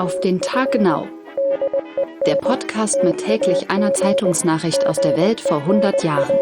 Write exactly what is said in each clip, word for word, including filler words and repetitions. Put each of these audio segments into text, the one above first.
Auf den Tag genau. Der Podcast mit täglich einer Zeitungsnachricht aus der Welt vor hundert Jahren.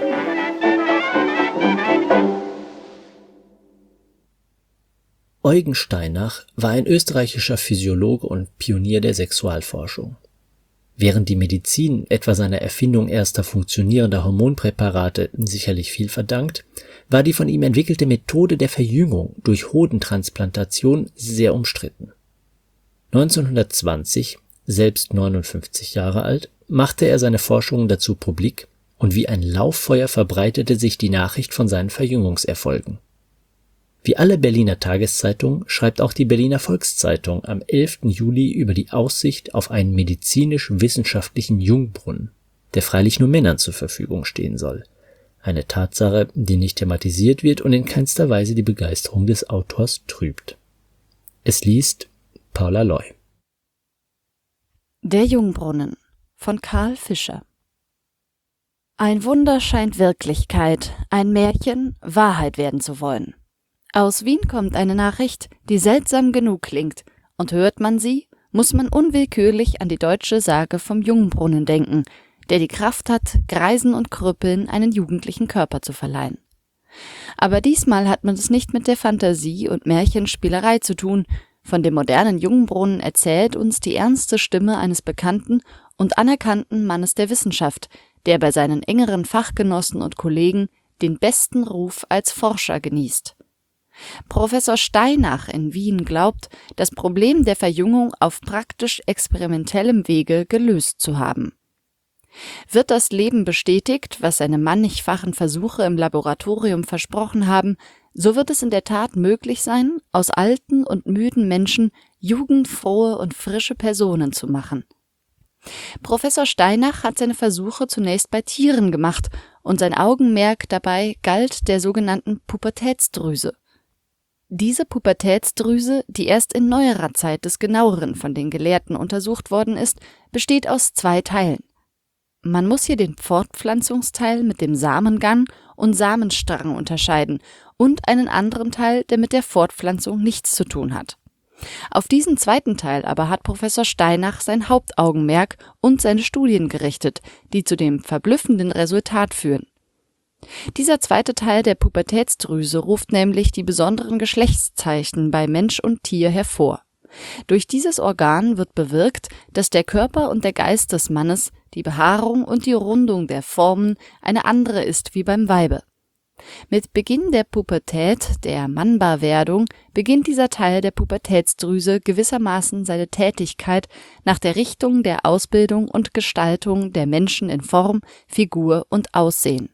Eugen Steinach war ein österreichischer Physiologe und Pionier der Sexualforschung. Während die Medizin etwa seiner Erfindung erster funktionierender Hormonpräparate sicherlich viel verdankt, war die von ihm entwickelte Methode der Verjüngung durch Hodentransplantation sehr umstritten. neunzehnhundertzwanzig, selbst neunundfünfzig Jahre alt, machte er seine Forschungen dazu publik und wie ein Lauffeuer verbreitete sich die Nachricht von seinen Verjüngungserfolgen. Wie alle Berliner Tageszeitungen schreibt auch die Berliner Volkszeitung am elften Juli über die Aussicht auf einen medizinisch-wissenschaftlichen Jungbrunnen, der freilich nur Männern zur Verfügung stehen soll. Eine Tatsache, die nicht thematisiert wird und in keinster Weise die Begeisterung des Autors trübt. Es liest Paula Loy. Der Jungbrunnen von Karl Fischer. Ein Wunder scheint Wirklichkeit, ein Märchen Wahrheit werden zu wollen. Aus Wien kommt eine Nachricht, die seltsam genug klingt, und hört man sie, muss man unwillkürlich an die deutsche Sage vom Jungbrunnen denken, der die Kraft hat, Greisen und Krüppeln einen jugendlichen Körper zu verleihen. Aber diesmal hat man es nicht mit der Fantasie und Märchenspielerei zu tun. Von dem modernen Jungbrunnen erzählt uns die ernste Stimme eines bekannten und anerkannten Mannes der Wissenschaft, der bei seinen engeren Fachgenossen und Kollegen den besten Ruf als Forscher genießt. Professor Steinach in Wien glaubt, das Problem der Verjüngung auf praktisch experimentellem Wege gelöst zu haben. Wird das Leben bestätigt, was seine mannigfachen Versuche im Laboratorium versprochen haben, so wird es in der Tat möglich sein, aus alten und müden Menschen jugendfrohe und frische Personen zu machen. Professor Steinach hat seine Versuche zunächst bei Tieren gemacht und sein Augenmerk dabei galt der sogenannten Pubertätsdrüse. Diese Pubertätsdrüse, die erst in neuerer Zeit des Genaueren von den Gelehrten untersucht worden ist, besteht aus zwei Teilen. Man muss hier den Fortpflanzungsteil mit dem Samengang und Samenstrang unterscheiden und einen anderen Teil, der mit der Fortpflanzung nichts zu tun hat. Auf diesen zweiten Teil aber hat Professor Steinach sein Hauptaugenmerk und seine Studien gerichtet, die zu dem verblüffenden Resultat führen. Dieser zweite Teil der Pubertätsdrüse ruft nämlich die besonderen Geschlechtszeichen bei Mensch und Tier hervor. Durch dieses Organ wird bewirkt, dass der Körper und der Geist des Mannes, die Behaarung und die Rundung der Formen eine andere ist wie beim Weibe. Mit Beginn der Pubertät, der Mannbarwerdung, beginnt dieser Teil der Pubertätsdrüse gewissermaßen seine Tätigkeit nach der Richtung der Ausbildung und Gestaltung der Menschen in Form, Figur und Aussehen.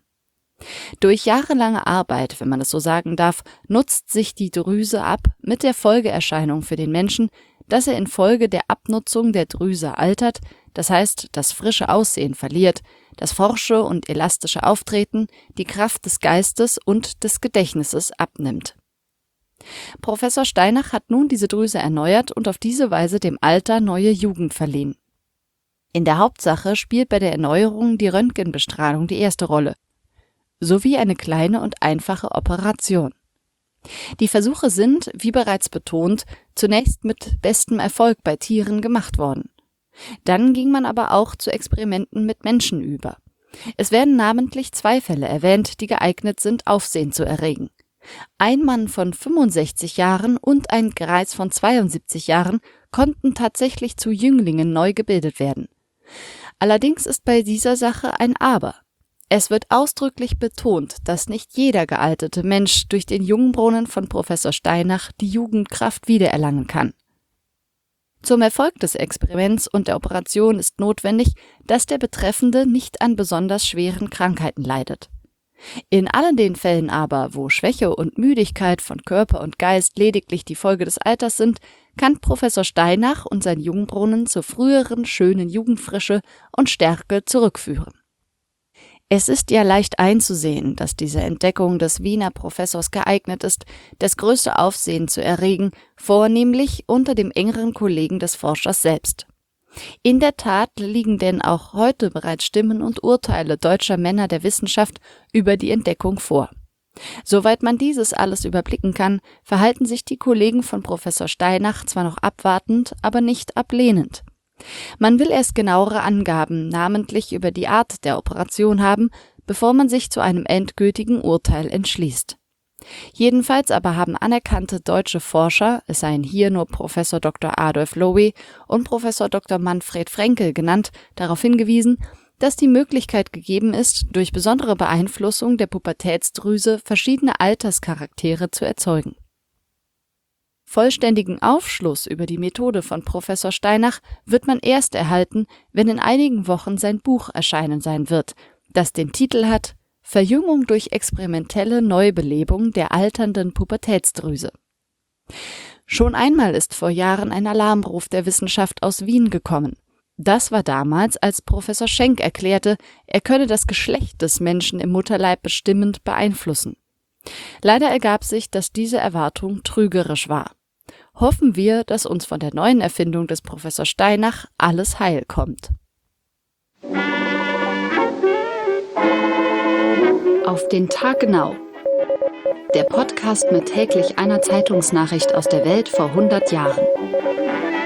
Durch jahrelange Arbeit, wenn man es so sagen darf, nutzt sich die Drüse ab mit der Folgeerscheinung für den Menschen, dass er infolge der Abnutzung der Drüse altert, das heißt, das frische Aussehen verliert, das forsche und elastische Auftreten, die Kraft des Geistes und des Gedächtnisses abnimmt. Professor Steinach hat nun diese Drüse erneuert und auf diese Weise dem Alter neue Jugend verliehen. In der Hauptsache spielt bei der Erneuerung die Röntgenbestrahlung die erste Rolle, sowie eine kleine und einfache Operation. Die Versuche sind, wie bereits betont, zunächst mit bestem Erfolg bei Tieren gemacht worden. Dann ging man aber auch zu Experimenten mit Menschen über. Es werden namentlich zwei Fälle erwähnt, die geeignet sind, Aufsehen zu erregen. Ein Mann von fünfundsechzig Jahren und ein Greis von zweiundsiebzig Jahren konnten tatsächlich zu Jünglingen neu gebildet werden. Allerdings ist bei dieser Sache ein Aber. Es wird ausdrücklich betont, dass nicht jeder gealterte Mensch durch den Jungbrunnen von Professor Steinach die Jugendkraft wiedererlangen kann. Zum Erfolg des Experiments und der Operation ist notwendig, dass der Betreffende nicht an besonders schweren Krankheiten leidet. In allen den Fällen aber, wo Schwäche und Müdigkeit von Körper und Geist lediglich die Folge des Alters sind, kann Professor Steinach und sein Jungbrunnen zur früheren schönen Jugendfrische und Stärke zurückführen. Es ist ja leicht einzusehen, dass diese Entdeckung des Wiener Professors geeignet ist, das größte Aufsehen zu erregen, vornehmlich unter dem engeren Kollegen des Forschers selbst. In der Tat liegen denn auch heute bereits Stimmen und Urteile deutscher Männer der Wissenschaft über die Entdeckung vor. Soweit man dieses alles überblicken kann, verhalten sich die Kollegen von Professor Steinach zwar noch abwartend, aber nicht ablehnend. Man will erst genauere Angaben, namentlich über die Art der Operation haben, bevor man sich zu einem endgültigen Urteil entschließt. Jedenfalls aber haben anerkannte deutsche Forscher, es seien hier nur Professor Doktor Adolf Lowy und Professor Doktor Manfred Frenkel genannt, darauf hingewiesen, dass die Möglichkeit gegeben ist, durch besondere Beeinflussung der Pubertätsdrüse verschiedene Alterscharaktere zu erzeugen. Vollständigen Aufschluss über die Methode von Professor Steinach wird man erst erhalten, wenn in einigen Wochen sein Buch erschienen sein wird, das den Titel hat »Verjüngung durch experimentelle Neubelebung der alternden Pubertätsdrüse«. Schon einmal ist vor Jahren ein Alarmruf der Wissenschaft aus Wien gekommen. Das war damals, als Professor Schenk erklärte, er könne das Geschlecht des Menschen im Mutterleib bestimmend beeinflussen. Leider ergab sich, dass diese Erwartung trügerisch war. Hoffen wir, dass uns von der neuen Erfindung des Professor Steinach alles heil kommt. Auf den Tag genau. Der Podcast mit täglich einer Zeitungsnachricht aus der Welt vor hundert Jahren.